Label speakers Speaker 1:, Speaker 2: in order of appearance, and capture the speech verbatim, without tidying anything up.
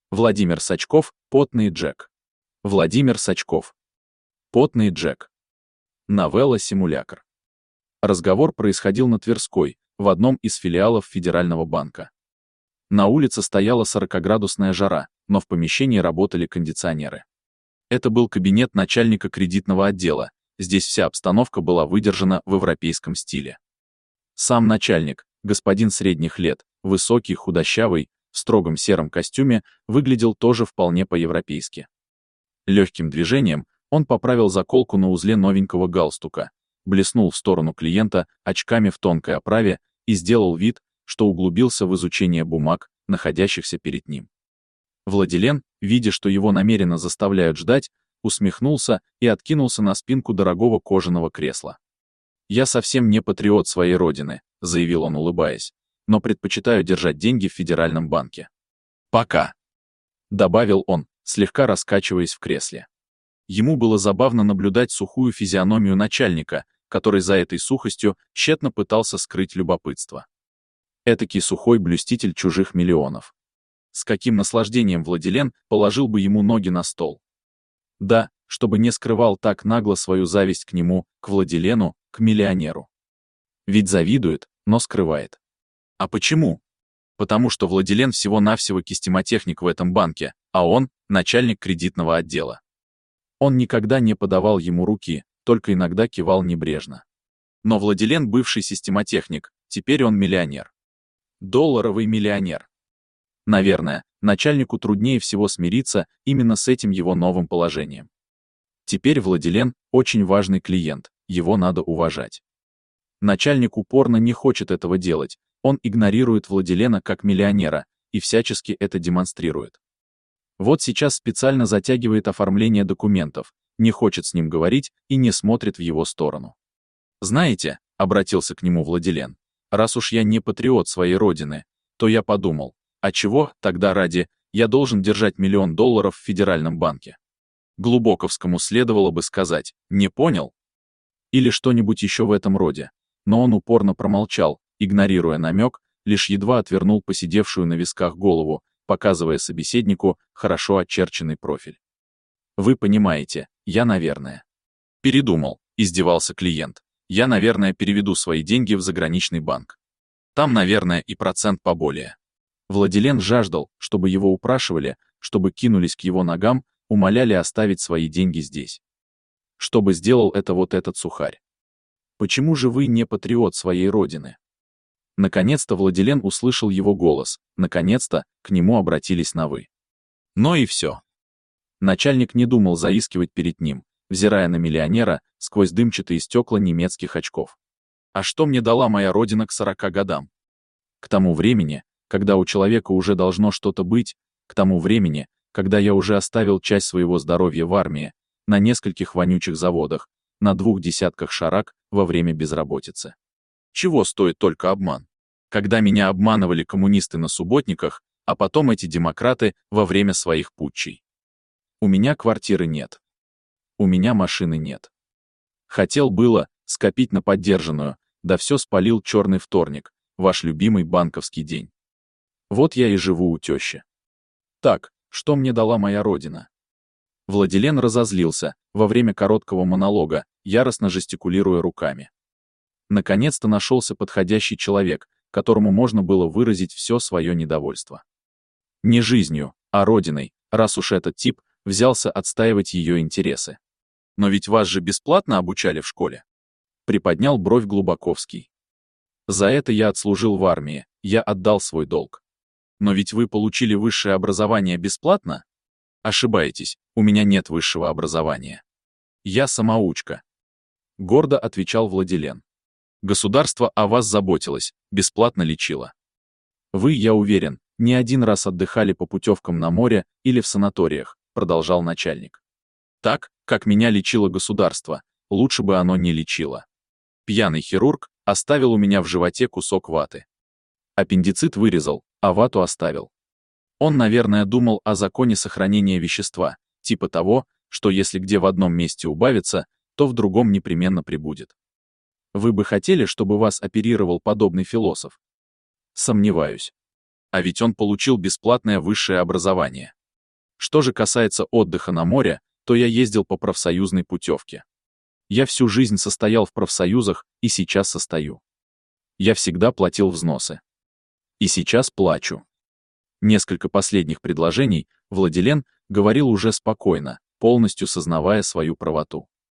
Speaker 1: Владимир Сачков, Потный Джек. Владимир Сачков. Потный Джек. Новелла «Симулякр». Разговор происходил на Тверской, в одном из филиалов Федерального банка. На улице стояла сорокаградусная жара, но в помещении работали кондиционеры. Это был кабинет начальника кредитного отдела, здесь вся обстановка была выдержана в европейском стиле. Сам начальник, господин средних лет, высокий, худощавый, в строгом сером костюме, выглядел тоже вполне по-европейски. Легким движением он поправил заколку на узле новенького галстука, блеснул в сторону клиента очками в тонкой оправе и сделал вид, что углубился в изучение бумаг, находящихся перед ним. Владилен, видя, что его намеренно заставляют ждать, усмехнулся и откинулся на спинку дорогого кожаного кресла. «Я совсем не патриот своей родины», — заявил он, улыбаясь, «но предпочитаю держать деньги в Федеральном банке. Пока», — добавил он, слегка раскачиваясь в кресле. Ему было забавно наблюдать сухую физиономию начальника, который за этой сухостью тщетно пытался скрыть любопытство. Этакий сухой блюститель чужих миллионов. С каким наслаждением Владилен положил бы ему ноги на стол. Да, чтобы не скрывал так нагло свою зависть к нему, к Владилену, к миллионеру. Ведь завидует, но скрывает. А почему? Потому что Владилен всего-навсего кистемотехник в этом банке, а он — начальник кредитного отдела. Он никогда не подавал ему руки, только иногда кивал небрежно. Но Владилен бывший системотехник, теперь он миллионер. Долларовый миллионер. Наверное, начальнику труднее всего смириться именно с этим его новым положением. Теперь Владилен — очень важный клиент, его надо уважать. Начальник упорно не хочет этого делать, он игнорирует Владилена как миллионера и всячески это демонстрирует. Вот сейчас специально затягивает оформление документов, не хочет с ним говорить и не смотрит в его сторону. «Знаете», — обратился к нему Владилен, «раз уж я не патриот своей родины, то я подумал, а чего тогда ради я должен держать миллион долларов в Федеральном банке? Глубоковскому следовало бы сказать, не понял? Или что-нибудь еще в этом роде». Но он упорно промолчал, игнорируя намек, лишь едва отвернул поседевшую на висках голову, показывая собеседнику хорошо очерченный профиль. «Вы понимаете, я, наверное...» «Передумал», — издевался клиент. «Я, наверное, переведу свои деньги в заграничный банк. Там, наверное, и процент поболее». Владилен жаждал, чтобы его упрашивали, чтобы кинулись к его ногам, умоляли оставить свои деньги здесь. Чтобы сделал это вот этот сухарь. «Почему же вы не патриот своей родины?» Наконец-то Владилен услышал его голос, наконец-то к нему обратились на «вы». Но и все. Начальник не думал заискивать перед ним, взирая на миллионера сквозь дымчатые стекла немецких очков. «А что мне дала моя родина к сорока годам? К тому времени, когда у человека уже должно что-то быть, к тому времени, когда я уже оставил часть своего здоровья в армии, на нескольких вонючих заводах, на двух десятках шарак во время безработицы. Чего стоит только обман? Когда меня обманывали коммунисты на субботниках, а потом эти демократы во время своих путчей. У меня квартиры нет. У меня машины нет. Хотел было скопить на поддержанную, да все спалил черный вторник, ваш любимый банковский день. Вот я и живу у тещи. Так, что мне дала моя родина?» Владилен разозлился, во время короткого монолога, яростно жестикулируя руками. Наконец-то нашелся подходящий человек, которому можно было выразить все свое недовольство. Не жизнью, а родиной, раз уж этот тип взялся отстаивать ее интересы. «Но ведь вас же бесплатно обучали в школе?» Приподнял бровь Глубоковский. «За это я отслужил в армии, я отдал свой долг. Но ведь вы получили высшее образование бесплатно?» «Ошибаетесь, у меня нет высшего образования. Я самоучка», — гордо отвечал Владилен. «Государство о вас заботилось, бесплатно лечило. Вы, я уверен, не один раз отдыхали по путевкам на море или в санаториях», — продолжал начальник. «Так, как меня лечило государство, лучше бы оно не лечило. Пьяный хирург оставил у меня в животе кусок ваты. Аппендицит вырезал, а вату оставил. Он, наверное, думал о законе сохранения вещества, типа того, что если где в одном месте убавится, то в другом непременно прибудет. Вы бы хотели, чтобы вас оперировал подобный философ? Сомневаюсь. А ведь он получил бесплатное высшее образование. Что же касается отдыха на море, то я ездил по профсоюзной путевке. Я всю жизнь состоял в профсоюзах и сейчас состою. Я всегда платил взносы. И сейчас плачу. Несколько последних предложений Владилен говорил уже спокойно, полностью сознавая свою правоту.